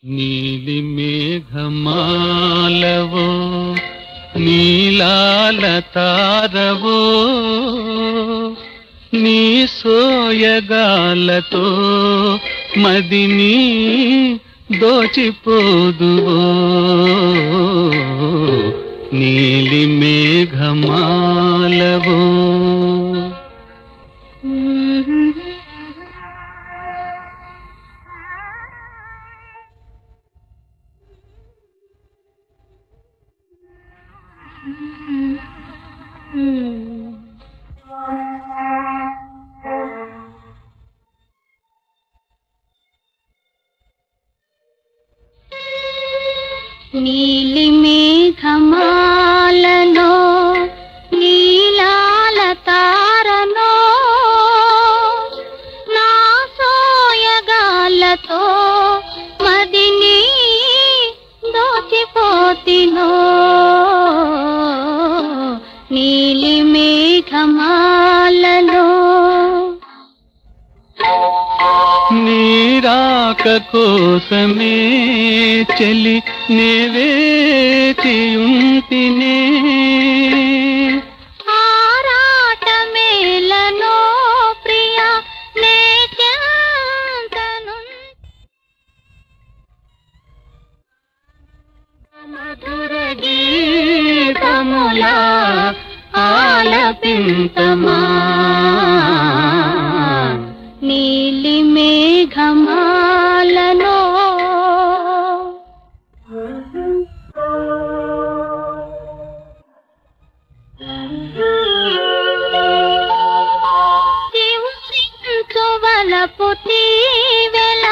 నీలి మేఘమాలవో నీలాల తారవో నీ సోయగాలతో మదిని దోచిపోదువో నీలి మేఘమాలవో. నీలి మేఘమాలలో నీలాల తారనో నా సోయగాలతో మదిని దోచిపోతినో నీలి మేఘమాలలో. నీరాక కోసమే చెలి నేవేచియుంటినే ఆరాటమేలనో ప్రియా నే చెంతను మధుర గీతములా ఆలపింతమా నీలి మేఘమాలలో. వలపు తీవెల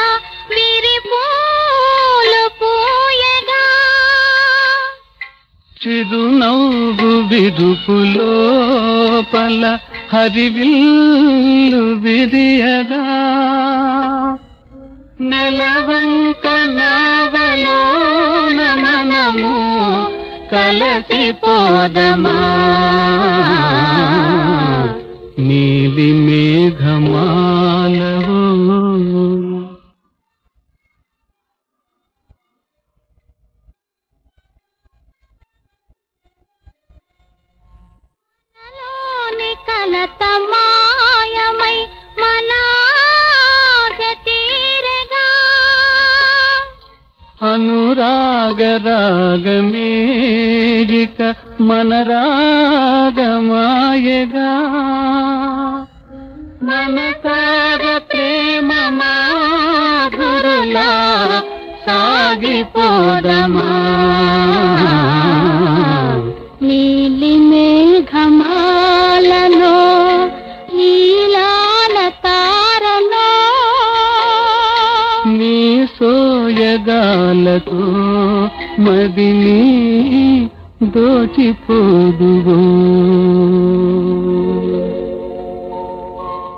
విరిపూలు పూయగా చిరునవ్వు విరుపులోపల హరివిల్లు విరియగా నెలవంక నావలో మనము కలసిపోదమా నీలి మేఘమాలవో. కలత మాయమై మనాగ తీరగా అనురాగ రాగమేరిక మన రాగమాయగా మనసార ప్రేమ మాధురులా సాగిపోదమా నీలి మేఘమాలలో నీలాల తారలో నీ సోయగాలతో మదిని దోచిపోదువో.